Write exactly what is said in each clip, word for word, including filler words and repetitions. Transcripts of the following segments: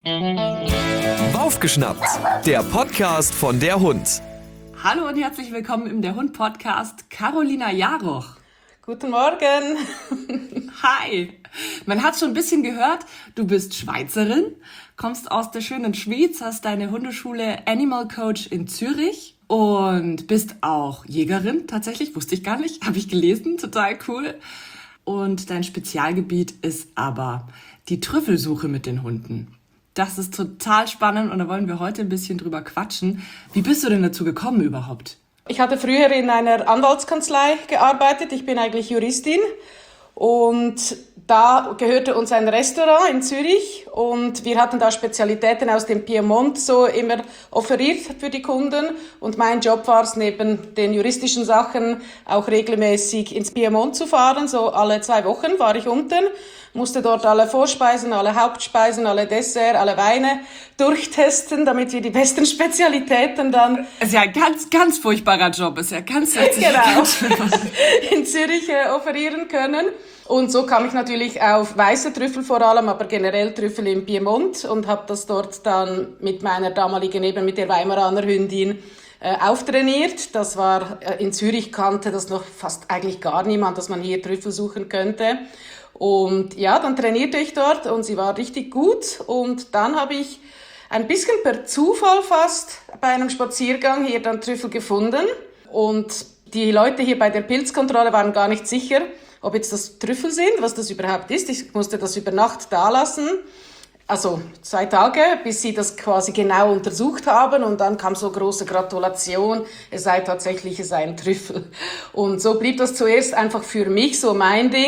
Aufgeschnappt, der Podcast von der Hund. Hallo und herzlich willkommen im Der Hund Podcast, Carolina Jaroch. Guten Morgen. Hi. Man hat schon ein bisschen gehört, du bist Schweizerin, kommst aus der schönen Schweiz, hast deine Hundeschule Animal Coach in Zürich und bist auch Jägerin. Tatsächlich, wusste ich gar nicht, habe ich gelesen, total cool. Und dein Spezialgebiet ist aber die Trüffelsuche mit den Hunden. Das ist total spannend und da wollen wir heute ein bisschen drüber quatschen. Wie bist du denn dazu gekommen überhaupt? Ich hatte früher in einer Anwaltskanzlei gearbeitet. Ich bin eigentlich Juristin und da gehörte uns ein Restaurant in Zürich und wir hatten da Spezialitäten aus dem Piemont so immer offeriert für die Kunden und mein Job war es, neben den juristischen Sachen auch regelmäßig ins Piemont zu fahren. So alle zwei Wochen war ich unten, musste dort alle Vorspeisen, alle Hauptspeisen, alle Dessert, alle Weine durchtesten, damit wir die besten Spezialitäten dann... Ist ja ein ganz, ganz furchtbarer Job, ist ja ganz... Genau, in Zürich äh, offerieren können. Und so kam ich natürlich auf weiße Trüffel vor allem, aber generell Trüffel im Piemont und habe das dort dann mit meiner damaligen, eben mit der Weimaraner Hündin äh, auftrainiert. Das war, äh, in Zürich kannte das noch fast eigentlich gar niemand, dass man hier Trüffel suchen könnte. Und ja, dann trainierte ich dort und sie war richtig gut. Und dann habe ich ein bisschen per Zufall fast bei einem Spaziergang hier dann Trüffel gefunden. Und die Leute hier bei der Pilzkontrolle waren gar nicht sicher, ob jetzt das Trüffel sind, was das überhaupt ist. Ich musste das über Nacht da lassen. Also zwei Tage, bis sie das quasi genau untersucht haben. Und dann kam so große Gratulation, es sei tatsächlich, es sei ein Trüffel. Und so blieb das zuerst einfach für mich so mein Ding.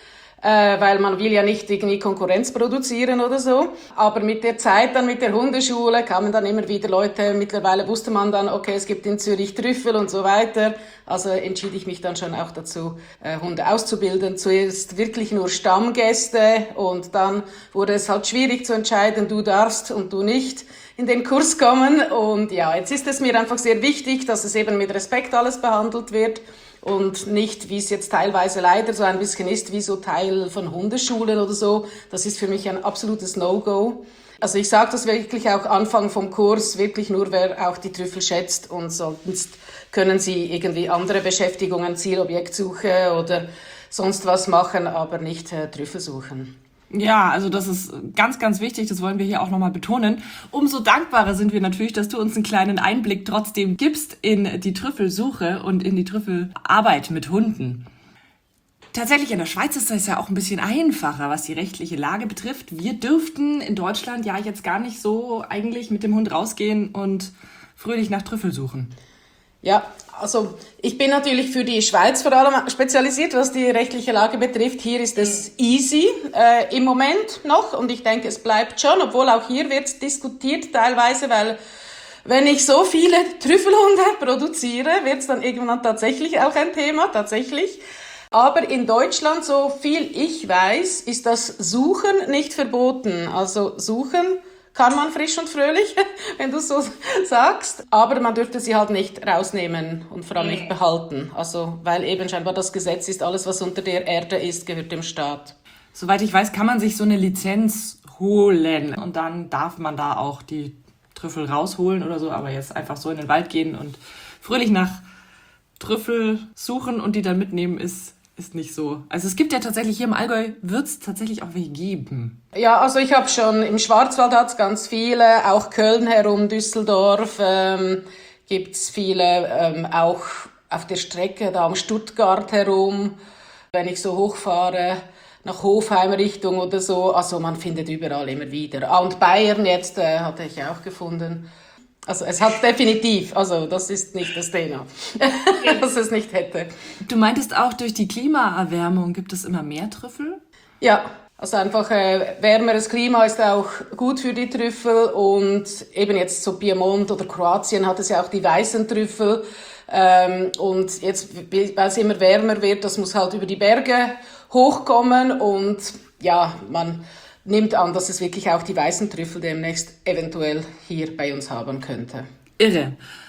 Äh, weil man will ja nicht irgendwie Konkurrenz produzieren oder so. Aber mit der Zeit dann mit der Hundeschule kamen dann immer wieder Leute, mittlerweile wusste man dann, okay, es gibt in Zürich Trüffel und so weiter. Also entschied ich mich dann schon auch dazu, äh, Hunde auszubilden. Zuerst wirklich nur Stammgäste und dann wurde es halt schwierig zu entscheiden, du darfst und du nicht in den Kurs kommen. Und ja, jetzt ist es mir einfach sehr wichtig, dass es eben mit Respekt alles behandelt wird. Und nicht, wie es jetzt teilweise leider so ein bisschen ist, wie so Teil von Hundeschulen oder so. Das ist für mich ein absolutes No-Go. Also ich sage das wirklich auch Anfang vom Kurs, wirklich nur, wer auch die Trüffel schätzt. Und sonst können Sie irgendwie andere Beschäftigungen, Zielobjektsuche oder sonst was machen, aber nicht äh, Trüffel suchen. Ja, also das ist ganz, ganz wichtig, das wollen wir hier auch nochmal betonen. Umso dankbarer sind wir natürlich, dass du uns einen kleinen Einblick trotzdem gibst in die Trüffelsuche und in die Trüffelarbeit mit Hunden. Tatsächlich in der Schweiz ist das ja auch ein bisschen einfacher, was die rechtliche Lage betrifft. Wir dürften in Deutschland ja jetzt gar nicht so eigentlich mit dem Hund rausgehen und fröhlich nach Trüffel suchen. Ja, also ich bin natürlich für die Schweiz vor allem spezialisiert, was die rechtliche Lage betrifft. Hier ist es easy äh, im Moment noch und ich denke, es bleibt schon, obwohl auch hier wird diskutiert teilweise, weil wenn ich so viele Trüffelhunde produziere, wird es dann irgendwann tatsächlich auch ein Thema, tatsächlich. Aber in Deutschland, so viel ich weiß, ist das Suchen nicht verboten. Also Suchen kann man frisch und fröhlich, wenn du so sagst. Aber man dürfte sie halt nicht rausnehmen und vor allem nicht behalten. Also, weil eben scheinbar das Gesetz ist, alles was unter der Erde ist, gehört dem Staat. Soweit ich weiß, kann man sich so eine Lizenz holen. Und dann darf man da auch die Trüffel rausholen oder so. Aber jetzt einfach so in den Wald gehen und fröhlich nach Trüffel suchen und die dann mitnehmen, ist ist nicht so. Also es gibt ja tatsächlich hier im Allgäu, wird es tatsächlich auch welche geben. Ja, also ich habe schon, im Schwarzwald hat es ganz viele, auch Köln herum, Düsseldorf ähm, gibt es viele, ähm, auch auf der Strecke da um Stuttgart herum, wenn ich so hochfahre nach Hofheim Richtung oder so, also man findet überall immer wieder. Ah, und Bayern jetzt äh, hatte ich auch gefunden. Also es hat definitiv, also das ist nicht das Thema, dass es nicht hätte. Du meintest auch, durch die Klimaerwärmung gibt es immer mehr Trüffel? Ja, also einfach äh, wärmeres Klima ist auch gut für die Trüffel und eben jetzt so Piemont oder Kroatien hat es ja auch die weißen Trüffel. Ähm, und jetzt, weil es immer wärmer wird, das muss halt über die Berge hochkommen und ja, man nimmt an, dass es wirklich auch die weißen Trüffel demnächst eventuell hier bei uns haben könnte. Irre.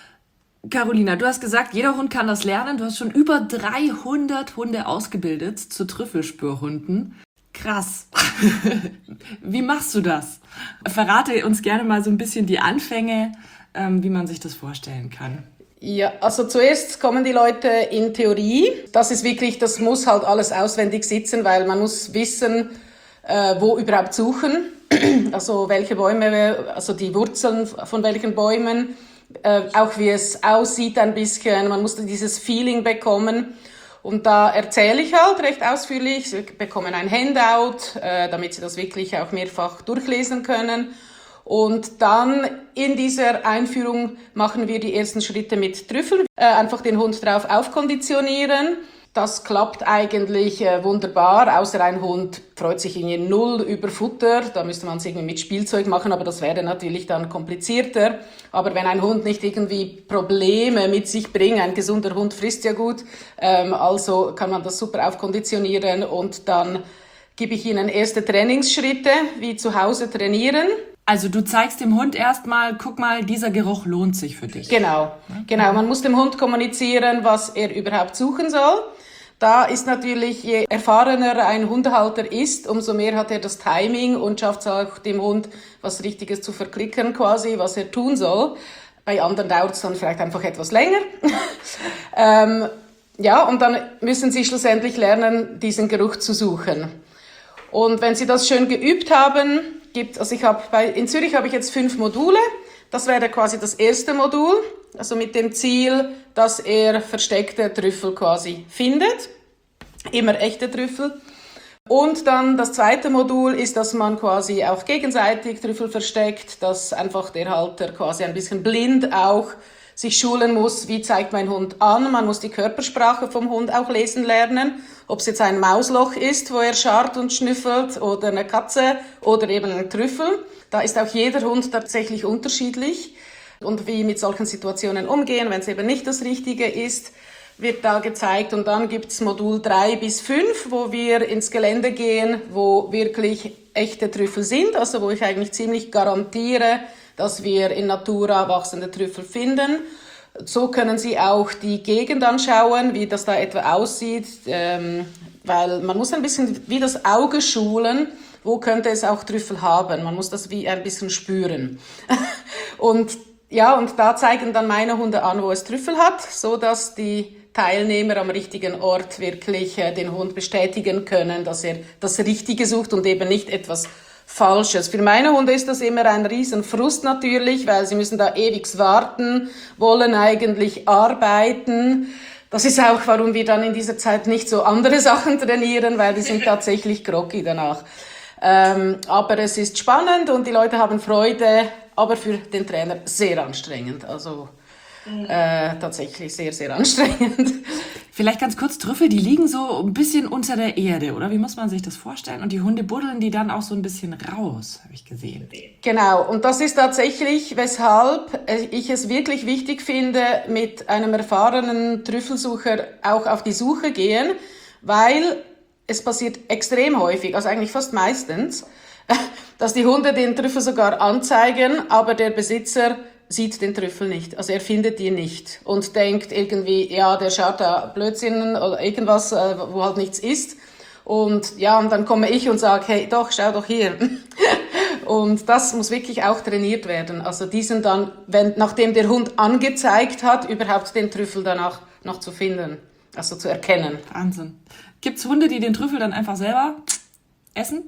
Carolina, du hast gesagt, jeder Hund kann das lernen. Du hast schon über dreihundert Hunde ausgebildet zu Trüffelspürhunden. Krass. Wie machst du das? Verrate uns gerne mal so ein bisschen die Anfänge, ähm, wie man sich das vorstellen kann. Ja, also zuerst kommen die Leute in Theorie. Das ist wirklich, das muss halt alles auswendig sitzen, weil man muss wissen, äh, wo überhaupt suchen. Also welche Bäume, also die Wurzeln von welchen Bäumen, äh, auch wie es aussieht ein bisschen. Man muss dieses Feeling bekommen. Und da erzähle ich halt recht ausführlich. Sie bekommen ein Handout, äh, damit sie das wirklich auch mehrfach durchlesen können. Und dann in dieser Einführung machen wir die ersten Schritte mit Trüffeln. Äh, einfach den Hund drauf aufkonditionieren. Das klappt eigentlich äh, wunderbar, außer ein Hund freut sich irgendwie null über Futter. Da müsste man es irgendwie mit Spielzeug machen, aber das wäre natürlich dann komplizierter. Aber wenn ein Hund nicht irgendwie Probleme mit sich bringt, ein gesunder Hund frisst ja gut, ähm, also kann man das super aufkonditionieren und dann gebe ich ihnen erste Trainingsschritte, wie zu Hause trainieren. Also du zeigst dem Hund erstmal, guck mal, dieser Geruch lohnt sich für dich. Genau, genau. Man muss dem Hund kommunizieren, was er überhaupt suchen soll. Da ist natürlich, je erfahrener ein Hundehalter ist, umso mehr hat er das Timing und schafft es auch dem Hund, was Richtiges zu verklicken quasi, was er tun soll. Bei anderen dauert es dann vielleicht einfach etwas länger. ähm, ja, und dann müssen sie schlussendlich lernen, diesen Geruch zu suchen. Und wenn sie das schön geübt haben, gibt, also ich habe bei, in Zürich habe ich jetzt fünf Module. Das wäre quasi das erste Modul, also mit dem Ziel, dass er versteckte Trüffel quasi findet. Immer echte Trüffel. Und dann das zweite Modul ist, dass man quasi auch gegenseitig Trüffel versteckt, dass einfach der Halter quasi ein bisschen blind auch sich schulen muss, wie zeigt mein Hund an. Man muss die Körpersprache vom Hund auch lesen lernen. Ob es jetzt ein Mausloch ist, wo er scharrt und schnüffelt, oder eine Katze oder eben ein Trüffel. Da ist auch jeder Hund tatsächlich unterschiedlich. Und wie mit solchen Situationen umgehen, wenn es eben nicht das Richtige ist, wird da gezeigt. Und dann gibt's Modul drei bis fünf, wo wir ins Gelände gehen, wo wirklich echte Trüffel sind. Also wo ich eigentlich ziemlich garantiere, dass wir in Natura wachsende Trüffel finden. So können Sie auch die Gegend anschauen, wie das da etwa aussieht, ähm, weil man muss ein bisschen wie das Auge schulen, wo könnte es auch Trüffel haben. Man muss das wie ein bisschen spüren. Und ja, und da zeigen dann meine Hunde an, wo es Trüffel hat, so dass die Teilnehmer am richtigen Ort wirklich äh, den Hund bestätigen können, dass er das Richtige sucht und eben nicht etwas Falsches. Für meine Hunde ist das immer ein Riesenfrust natürlich, weil sie müssen da ewig warten, wollen eigentlich arbeiten. Das ist auch, warum wir dann in dieser Zeit nicht so andere Sachen trainieren, weil die sind tatsächlich groggy danach. Ähm, aber es ist spannend und die Leute haben Freude, aber für den Trainer sehr anstrengend. Also äh, tatsächlich sehr, sehr anstrengend. Vielleicht ganz kurz, Trüffel, die liegen so ein bisschen unter der Erde, oder? Wie muss man sich das vorstellen? Und die Hunde buddeln die dann auch so ein bisschen raus, habe ich gesehen. Genau, und das ist tatsächlich, weshalb ich es wirklich wichtig finde, mit einem erfahrenen Trüffelsucher auch auf die Suche gehen, weil es passiert extrem häufig, also eigentlich fast meistens, dass die Hunde den Trüffel sogar anzeigen, aber der Besitzer sieht den Trüffel nicht. Also er findet ihn nicht und denkt irgendwie, ja, der schaut da Blödsinn oder irgendwas, wo halt nichts ist. Und ja, und dann komme ich und sage, hey, doch, schau doch hier. Und das muss wirklich auch trainiert werden. Also diesen dann, wenn, nachdem der Hund angezeigt hat, überhaupt den Trüffel danach noch zu finden, also zu erkennen. Wahnsinn. Gibt's Hunde, die den Trüffel dann einfach selber essen?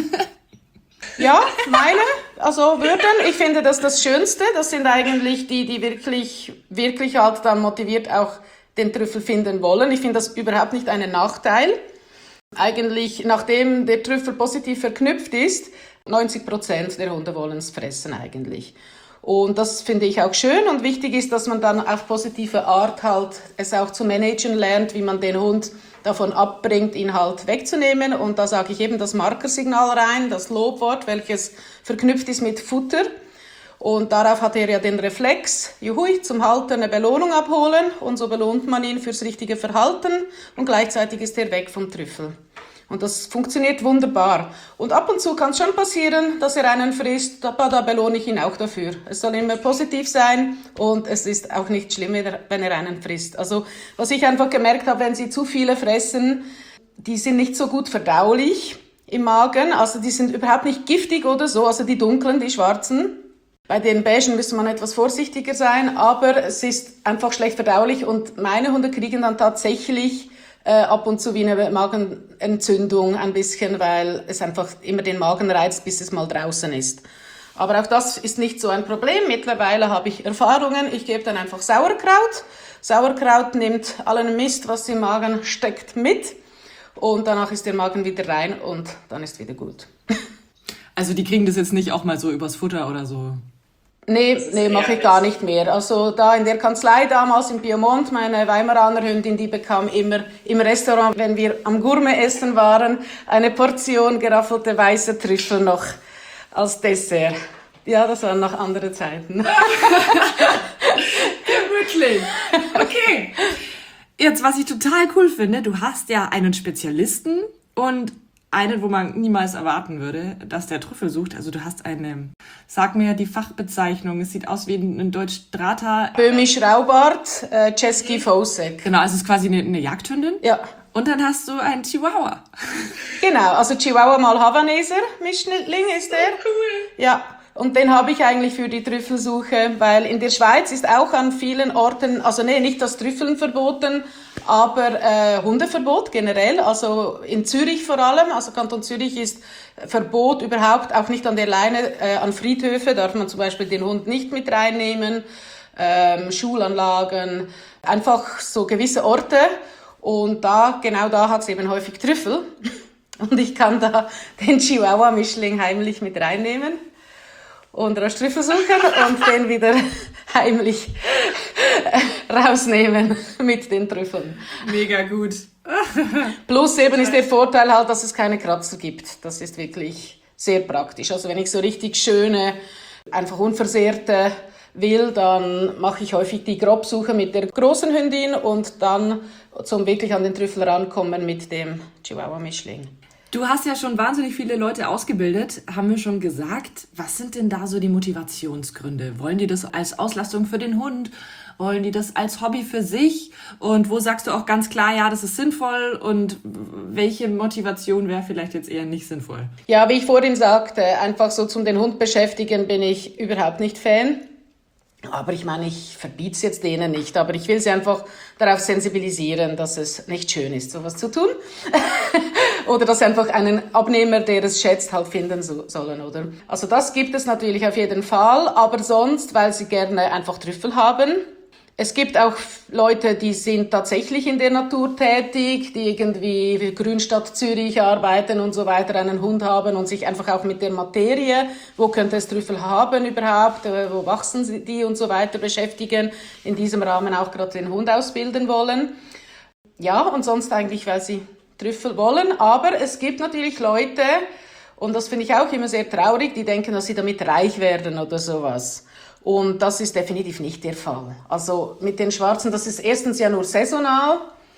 Ja, meine, also würden. Ich finde das das Schönste. Das sind eigentlich die, die wirklich, wirklich halt dann motiviert auch den Trüffel finden wollen. Ich finde das überhaupt nicht einen Nachteil. Eigentlich, nachdem der Trüffel positiv verknüpft ist, neunzig Prozent der Hunde wollen es fressen eigentlich. Und das finde ich auch schön und wichtig ist, dass man dann auf positive Art halt es auch zu managen lernt, wie man den Hund davon abbringt, ihn halt wegzunehmen. Und da sage ich eben das Markersignal rein, das Lobwort, welches verknüpft ist mit Futter. Und darauf hat er ja den Reflex, juhui, zum Halter eine Belohnung abholen. Und so belohnt man ihn fürs richtige Verhalten und gleichzeitig ist er weg vom Trüffel. Und das funktioniert wunderbar. Und ab und zu kann es schon passieren, dass er einen frisst, aber da belohne ich ihn auch dafür. Es soll immer positiv sein und es ist auch nicht schlimm, wenn er einen frisst. Also was ich einfach gemerkt habe, wenn sie zu viele fressen, die sind nicht so gut verdaulich. im Magen. Also die sind überhaupt nicht giftig oder so, also die dunklen, die schwarzen. Bei den beigen müsste man etwas vorsichtiger sein, aber es ist einfach schlecht verdaulich und meine Hunde kriegen dann tatsächlich äh, ab und zu wie eine Magenentzündung ein bisschen, weil es einfach immer den Magen reizt, bis es mal draußen ist. Aber auch das ist nicht so ein Problem. Mittlerweile habe ich Erfahrungen. Ich gebe dann einfach Sauerkraut. Sauerkraut nimmt allen Mist, was im Magen steckt, mit. Und danach ist der Magen wieder rein und dann ist wieder gut. Also die kriegen das jetzt nicht auch mal so übers Futter oder so? Nee, nee, mache ich gar nicht mehr. Also da in der Kanzlei damals in Piemont, meine Weimaraner Hündin, die bekam immer im Restaurant, wenn wir am Gourmet essen waren, eine Portion geraffelte weiße Trüffel noch als Dessert. Ja, das waren noch andere Zeiten. Ja, wirklich. Okay. Jetzt, was ich total cool finde, du hast ja einen Spezialisten und einen, wo man niemals erwarten würde, dass der Trüffel sucht. Also du hast eine, sag mir die Fachbezeichnung, es sieht aus wie ein Deutsch Drata. Böhmisch Raubart, äh, Cesky Fosek. Genau, also es ist quasi eine, eine Jagdhündin. Ja. Und dann hast du einen Chihuahua. Genau, also Chihuahua mal Havaneser Mischling ist der. Oh, cool. Ja. Und den habe ich eigentlich für die Trüffelsuche, weil in der Schweiz ist auch an vielen Orten, also nee, nicht das Trüffeln verboten, aber äh, Hundeverbot generell, also in Zürich vor allem, also Kanton Zürich ist Verbot überhaupt, auch nicht an der Leine, äh, an Friedhöfe darf man zum Beispiel den Hund nicht mit reinnehmen, ähm, Schulanlagen, einfach so gewisse Orte und da, genau da hat es eben häufig Trüffel und ich kann da den Chihuahua-Mischling heimlich mit reinnehmen. Und rasch Trüffel suchen und den wieder heimlich rausnehmen mit den Trüffeln. Mega gut. Plus eben ist der Vorteil halt, dass es keine Kratzer gibt. Das ist wirklich sehr praktisch. Also wenn ich so richtig schöne, einfach unversehrte will, dann mache ich häufig die Grobsuche mit der großen Hündin und dann zum wirklich an den Trüffel rankommen mit dem Chihuahua-Mischling. Du hast ja schon wahnsinnig viele Leute ausgebildet, haben wir schon gesagt. Was sind denn da so die Motivationsgründe? Wollen die das als Auslastung für den Hund? Wollen die das als Hobby für sich? Und wo sagst du auch ganz klar, ja, das ist sinnvoll? Und welche Motivation wäre vielleicht jetzt eher nicht sinnvoll? Ja, wie ich vorhin sagte, einfach so zum den Hund beschäftigen bin ich überhaupt nicht Fan. Aber ich meine, ich verbiete es jetzt denen nicht, aber ich will sie einfach darauf sensibilisieren, dass es nicht schön ist, sowas zu tun. Oder dass sie einfach einen Abnehmer, der es schätzt, halt finden so, sollen, oder? Also das gibt es natürlich auf jeden Fall, aber sonst, weil sie gerne einfach Trüffel haben. Es gibt auch Leute, die sind tatsächlich in der Natur tätig, die irgendwie für Grünstadt Zürich arbeiten und so weiter, einen Hund haben und sich einfach auch mit der Materie, wo könnte es Trüffel haben überhaupt, wo wachsen die und so weiter beschäftigen, in diesem Rahmen auch gerade den Hund ausbilden wollen. Ja, und sonst eigentlich, weil sie Trüffel wollen, aber es gibt natürlich Leute, und das finde ich auch immer sehr traurig, die denken, dass sie damit reich werden oder sowas. Und das ist definitiv nicht der Fall. Also mit den Schwarzen, das ist erstens ja nur saisonal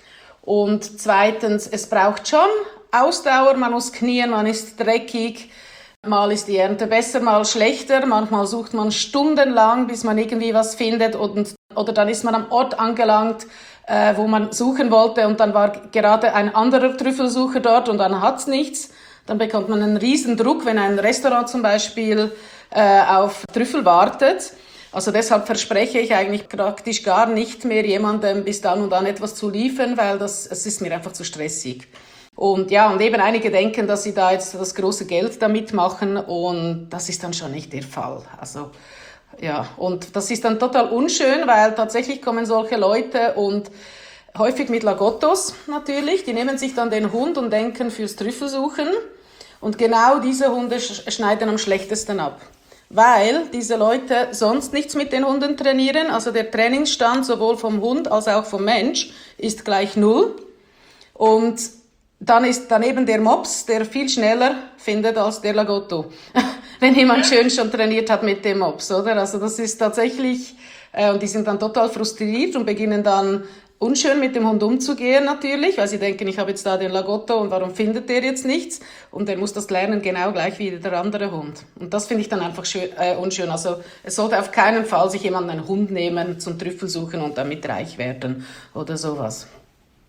und zweitens, es braucht schon Ausdauer, man muss knien, man ist dreckig, mal ist die Ernte besser, mal schlechter, manchmal sucht man stundenlang, bis man irgendwie was findet und, oder dann ist man am Ort angelangt, äh, wo man suchen wollte und dann war gerade ein anderer Trüffelsucher dort und dann hat's nichts. Dann bekommt man einen riesen Druck, wenn ein Restaurant zum Beispiel äh, auf Trüffel wartet. Also deshalb verspreche ich eigentlich praktisch gar nicht mehr jemandem bis dann und dann etwas zu liefern, weil das, es ist mir einfach zu stressig. Und ja, und eben einige denken, dass sie da jetzt das große Geld damit machen und das ist dann schon nicht der Fall. Also ja, und das ist dann total unschön, weil tatsächlich kommen solche Leute und häufig mit Lagottos natürlich, die nehmen sich dann den Hund und denken fürs Trüffelsuchen und genau diese Hunde schneiden am schlechtesten ab. Weil diese Leute sonst nichts mit den Hunden trainieren, also der Trainingsstand sowohl vom Hund als auch vom Mensch ist gleich null und dann ist daneben der Mops, der viel schneller findet als der Lagotto, wenn jemand schön schon trainiert hat mit dem Mops, oder? Also das ist tatsächlich, äh, und die sind dann total frustriert und beginnen dann unschön mit dem Hund umzugehen natürlich, weil sie denken, ich habe jetzt da den Lagotto und warum findet der jetzt nichts? Und der muss das lernen genau gleich wie der andere Hund. Und das finde ich dann einfach schön, äh, unschön. Also es sollte auf keinen Fall sich jemand einen Hund nehmen zum Trüffelsuchen und damit reich werden oder sowas.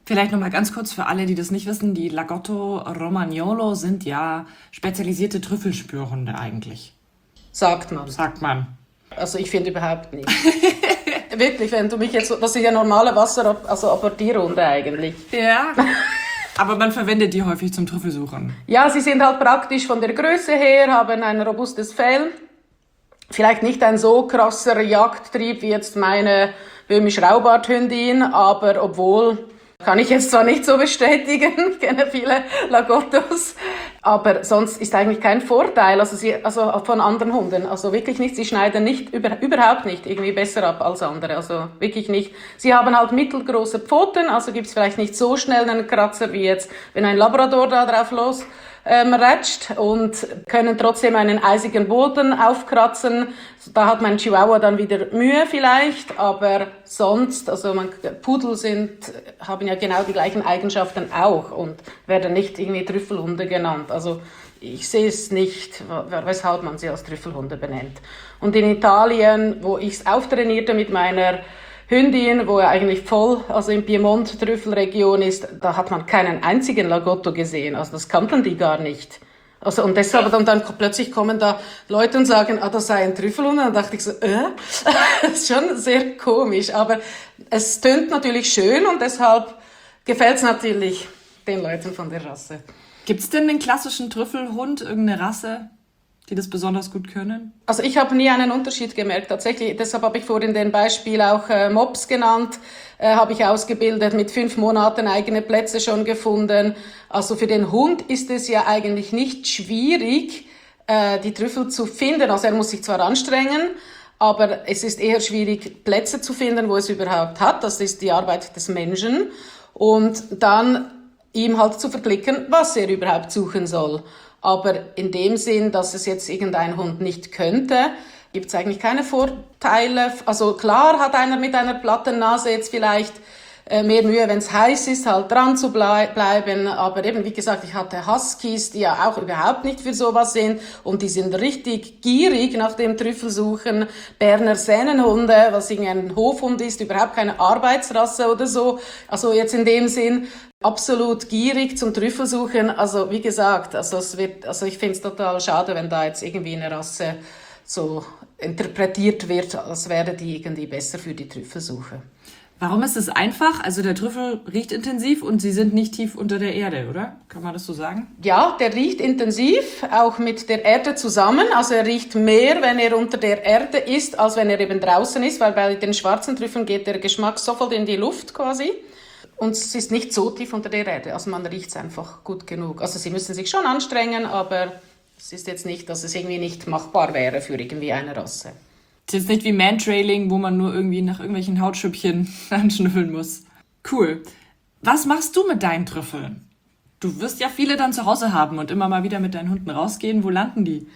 Vielleicht nochmal ganz kurz für alle, die das nicht wissen, die Lagotto Romagnolo sind ja spezialisierte Trüffelspürhunde eigentlich. Sagt man. Sagt man. Also ich finde überhaupt nicht. Wirklich, wenn du mich jetzt, das ist ja normale Wasser, also Apportierhunde eigentlich. Ja. Aber man verwendet die häufig zum Trüffelsuchen. Ja, sie sind halt praktisch von der Größe her, haben ein robustes Fell. Vielleicht nicht ein so krasser Jagdtrieb wie jetzt meine Böhmisch-Raubarthündin, aber obwohl, kann ich jetzt zwar nicht so bestätigen, ich kenne viele Lagottos, aber sonst ist eigentlich kein Vorteil, also, sie, also von anderen Hunden, also wirklich nicht, sie schneiden nicht, über, überhaupt nicht irgendwie besser ab als andere, also wirklich nicht. Sie haben halt mittelgroße Pfoten, also gibt's vielleicht nicht so schnell einen Kratzer wie jetzt, wenn ein Labrador da drauf los ähm, rätscht und können trotzdem einen eisigen Boden aufkratzen. Da hat mein Chihuahua dann wieder Mühe vielleicht, aber sonst, also man, Pudel sind, haben ja genau die gleichen Eigenschaften auch und werden nicht irgendwie Trüffelhunde genannt. Also ich sehe es nicht, weshalb man sie als Trüffelhunde benennt. Und in Italien, wo ich es auftrainierte mit meiner Hündin, wo er eigentlich voll, also in Piemont-Trüffelregion ist, da hat man keinen einzigen Lagotto gesehen. Also das kannten die gar nicht. Also und deshalb dann, dann plötzlich kommen da Leute und sagen, ah, das sei ein Trüffelhund. Und dann dachte ich so, äh, das ist schon sehr komisch. Aber es tönt natürlich schön und deshalb gefällt es natürlich den Leuten von der Rasse. Gibt's denn den klassischen Trüffelhund, irgendeine Rasse, die das besonders gut können? Also ich habe nie einen Unterschied gemerkt, tatsächlich. Deshalb habe ich vorhin den Beispiel auch äh, Mops genannt, äh, habe ich ausgebildet, mit fünf Monaten eigene Plätze schon gefunden. Also für den Hund ist es ja eigentlich nicht schwierig, äh, die Trüffel zu finden. Also er muss sich zwar anstrengen, aber es ist eher schwierig, Plätze zu finden, wo es überhaupt hat. Das ist die Arbeit des Menschen. Und dann ihm halt zu verklicken, was er überhaupt suchen soll. Aber in dem Sinn, dass es jetzt irgendein Hund nicht könnte, gibt es eigentlich keine Vorteile. Also klar hat einer mit einer platten Nase jetzt vielleicht äh, mehr Mühe, wenn es heiß ist, halt dran zu blei- bleiben. Aber eben, wie gesagt, ich hatte Huskies, die ja auch überhaupt nicht für sowas sind. Und die sind richtig gierig nach dem Trüffelsuchen. Berner Sennenhunde, was irgendein Hofhund ist, überhaupt keine Arbeitsrasse oder so. Also jetzt in dem Sinn, absolut gierig zum Trüffelsuchen. Also wie gesagt, also es wird, also ich finde es total schade, wenn da jetzt irgendwie eine Rasse so interpretiert wird, als wäre die irgendwie besser für die Trüffelsuche. Warum ist es einfach? Also der Trüffel riecht intensiv und sie sind nicht tief unter der Erde, oder? Kann man das so sagen? Ja, der riecht intensiv, auch mit der Erde zusammen. Also er riecht mehr, wenn er unter der Erde ist, als wenn er eben draußen ist, weil bei den schwarzen Trüffeln geht der Geschmack sofort in die Luft quasi. Und es ist nicht so tief unter der Erde, also man riecht es einfach gut genug. Also sie müssen sich schon anstrengen, aber es ist jetzt nicht, dass es irgendwie nicht machbar wäre für irgendwie eine Rasse. Es ist jetzt nicht wie Mantrailing, wo man nur irgendwie nach irgendwelchen Hautschüppchen anschnüffeln muss. Cool. Was machst du mit deinen Trüffeln? Du wirst ja viele dann zu Hause haben und immer mal wieder mit deinen Hunden rausgehen. Wo landen die?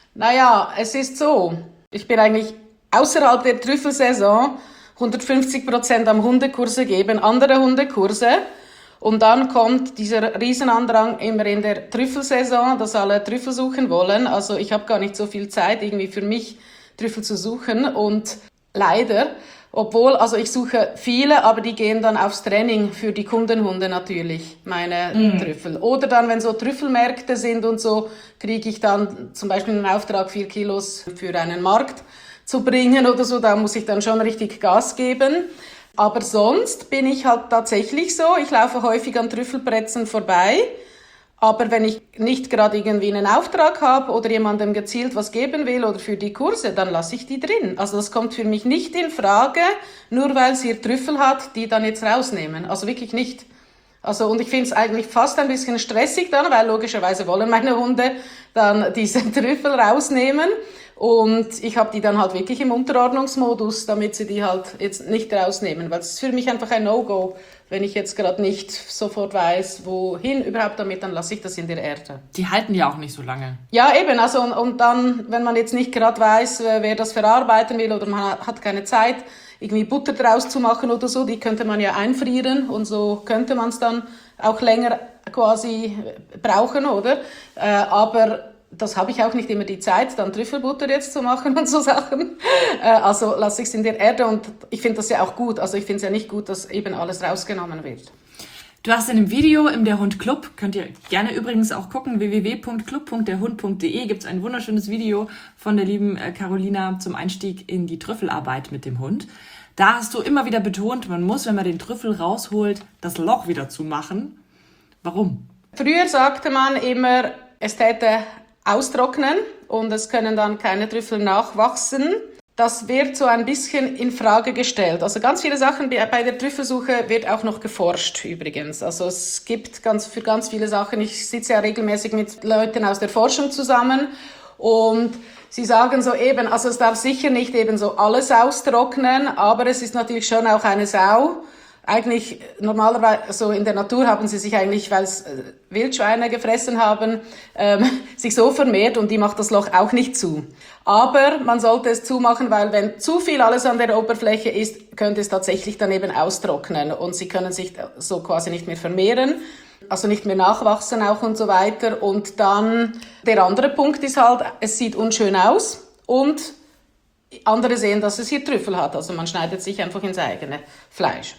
Naja, es ist so, ich bin eigentlich außerhalb der Trüffelsaison hundertfünfzig Prozent am Hundekurse geben, andere Hundekurse. Und dann kommt dieser Riesenandrang immer in der Trüffelsaison, dass alle Trüffel suchen wollen. Also ich habe gar nicht so viel Zeit irgendwie für mich Trüffel zu suchen. Und leider, obwohl, also ich suche viele, aber die gehen dann aufs Training für die Kundenhunde natürlich, meine mm. Trüffel. Oder dann, wenn so Trüffelmärkte sind und so, kriege ich dann zum Beispiel einen Auftrag, vier Kilos für einen Markt zu bringen oder so, da muss ich dann schon richtig Gas geben. Aber sonst bin ich halt tatsächlich so, ich laufe häufig an Trüffelplätzen vorbei, aber wenn ich nicht gerade irgendwie einen Auftrag habe oder jemandem gezielt was geben will oder für die Kurse, dann lasse ich die drin. Also das kommt für mich nicht in Frage, nur weil sie ihr Trüffel hat, die dann jetzt rausnehmen. Also wirklich nicht. Also, und ich finde es eigentlich fast ein bisschen stressig dann, weil logischerweise wollen meine Hunde dann diese Trüffel rausnehmen. Und ich habe die dann halt wirklich im Unterordnungsmodus, damit sie die halt jetzt nicht rausnehmen. Weil es ist für mich einfach ein No-Go. Wenn ich jetzt gerade nicht sofort weiß, wohin überhaupt damit, dann lasse ich das in der Erde. Die halten ja auch nicht so lange. Ja, eben. Also und, und dann, wenn man jetzt nicht gerade weiß, wer das verarbeiten will oder man hat keine Zeit, irgendwie Butter draus zu machen oder so, die könnte man ja einfrieren und so könnte man es dann auch länger quasi brauchen, oder? Äh, aber das habe ich auch nicht immer die Zeit, dann Trüffelbutter jetzt zu machen und so Sachen. Äh, also lasse ich es in der Erde und ich finde das ja auch gut. Also ich finde es ja nicht gut, dass eben alles rausgenommen wird. Du hast in dem Video im Der Hund Club, könnt ihr gerne übrigens auch gucken, w w w punkt club punkt der hund punkt d e, gibt es ein wunderschönes Video von der lieben Carolina zum Einstieg in die Trüffelarbeit mit dem Hund. Da hast du immer wieder betont, man muss, wenn man den Trüffel rausholt, das Loch wieder zumachen. Warum? Früher sagte man immer, es täte austrocknen und es können dann keine Trüffel nachwachsen. Das wird so ein bisschen in Frage gestellt. Also ganz viele Sachen bei der Trüffelsuche wird auch noch geforscht übrigens. Also es gibt ganz, für ganz viele Sachen, ich sitze ja regelmäßig mit Leuten aus der Forschung zusammen und sie sagen so eben, also es darf sicher nicht eben so alles austrocknen, aber es ist natürlich schon auch eine Sau. Eigentlich normalerweise, so in der Natur haben sie sich eigentlich, weil es äh, Wildschweine gefressen haben, ähm, sich so vermehrt und die macht das Loch auch nicht zu. Aber man sollte es zumachen, weil wenn zu viel alles an der Oberfläche ist, könnte es tatsächlich dann eben austrocknen und sie können sich so quasi nicht mehr vermehren, also nicht mehr nachwachsen auch und so weiter. Und dann der andere Punkt ist halt, es sieht unschön aus und andere sehen, dass es hier Trüffel hat. Also man schneidet sich einfach ins eigene Fleisch.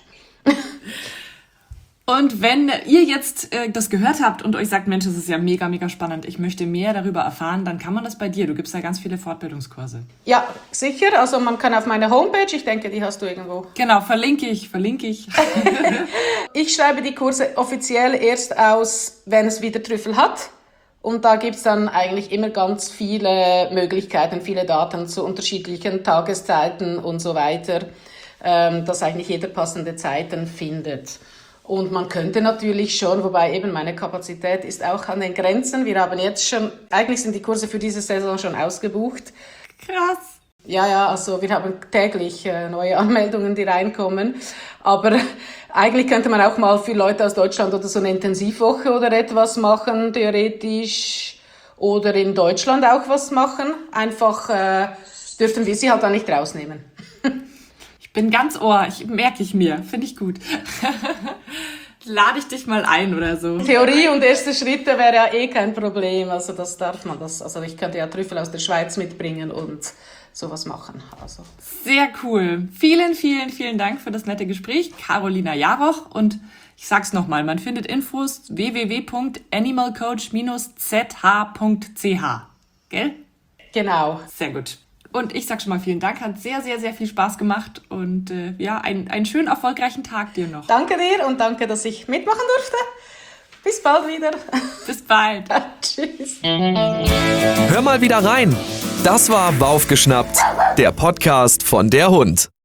Und wenn ihr jetzt äh, das gehört habt und euch sagt, Mensch, das ist ja mega, mega spannend, ich möchte mehr darüber erfahren, dann kann man das bei dir. Du gibst ja ganz viele Fortbildungskurse. Ja, sicher. Also man kann auf meine Homepage, ich denke, die hast du irgendwo. Genau, verlinke ich, verlinke ich. Ich schreibe die Kurse offiziell erst aus, wenn es wieder Trüffel hat. Und da gibt's dann eigentlich immer ganz viele Möglichkeiten, viele Daten zu unterschiedlichen Tageszeiten und so weiter, ähm, dass eigentlich jeder passende Zeiten findet. Und man könnte natürlich schon, wobei eben meine Kapazität ist auch an den Grenzen. Wir haben jetzt schon, eigentlich sind die Kurse für diese Saison schon ausgebucht. Krass. Ja, ja, also wir haben täglich äh, neue Anmeldungen, die reinkommen. Aber eigentlich könnte man auch mal für Leute aus Deutschland oder so eine Intensivwoche oder etwas machen, theoretisch. Oder in Deutschland auch was machen. Einfach äh, dürfen wir sie halt dann nicht rausnehmen. Ich bin ganz Ohr, ich merke ich mir, finde ich gut. Lade ich dich mal ein oder so. Theorie und erste Schritte wäre ja eh kein Problem, also das darf man. Das, also ich könnte ja Trüffel aus der Schweiz mitbringen und sowas machen. Also. Sehr cool. Vielen, vielen, vielen Dank für das nette Gespräch, Carolina Jaroch. Und ich sag's nochmal, man findet Infos w w w punkt animal coach z h punkt c h. Gell? Genau. Sehr gut. Und ich sag schon mal vielen Dank, hat sehr, sehr, sehr viel Spaß gemacht und äh, ja, ein, einen schönen, erfolgreichen Tag dir noch. Danke dir und danke, dass ich mitmachen durfte. Bis bald wieder. Bis bald. Tschüss. Hör mal wieder rein. Das war Baufgeschnappt, der Podcast von der Hund.